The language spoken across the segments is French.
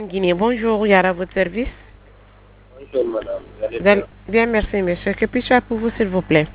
Guinée, bonjour, Yara, à votre service. Bonjour madame, vous allez Vous allez- bien? Bien, merci, monsieur. Que puis-je faire pour vous, s'il vous plaît?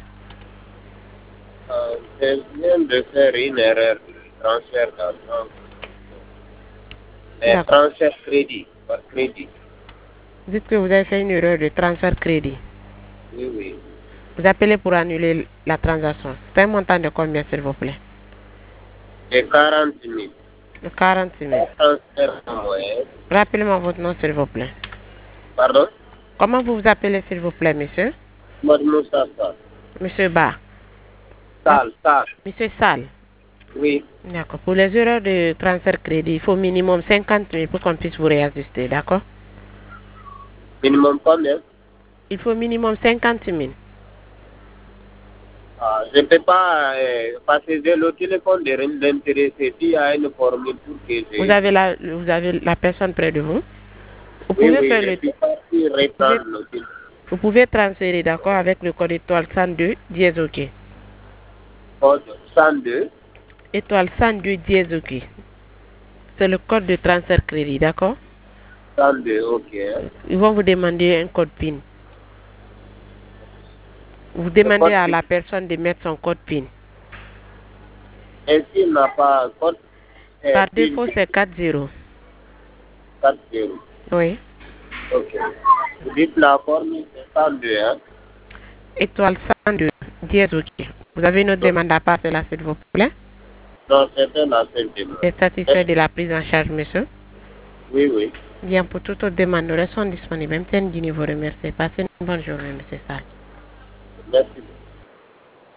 Je viens de faire une erreur de transfert d'argent. D'accord. Transfert crédit, par crédit. Dites que vous avez fait une erreur de transfert crédit. Oui, oui. Vous appelez pour annuler la transaction. C'est un montant de combien, s'il vous plaît? De 40 000. De 46 000. Transfert en moyen. Rappelez-moi votre nom, s'il vous plaît. Pardon? Comment vous vous appelez, s'il vous plaît, monsieur? Mohamed Moussa Sall. Monsieur Ba. Sall. Monsieur Sal. Oui. D'accord. Pour les erreurs de transfert crédit, il faut minimum 50 000 pour qu'on puisse vous réajuster, d'accord? Minimum combien? Il faut minimum 50 000. Je ne peux pas, parce que j'ai le téléphone de l'intéressé. S'il y a une formule pour que Vous avez la personne près de vous? Vous Oui, pouvez oui, faire je le, suis parti vous pouvez, reprendre le téléphone. vous pouvez transférer, d'accord, avec le code étoile 102 dièse OK. Code 102. Étoile 102 dièse OK. C'est le code de transfert crédit, d'accord? 102, ok. Ils vont vous demander un code PIN. Vous Le demandez code à la personne de mettre son code PIN. Et s'il n'a pas code Par PIN défaut, c'est 40. 40. Oui. Ok. Vous dites la formule, c'est 102, hein? Étoile 102 dièse OK. Vous avez une autre Non, demande à part cela, s'il vous plaît? non, c'était la seule demande. Vous êtes satisfait de la prise en charge, monsieur? Oui, oui. Bien, pour toute autre demande, nous restons disponibles. MTN Guinée vous remercie. Passez une bonne journée, monsieur Sall. Merci.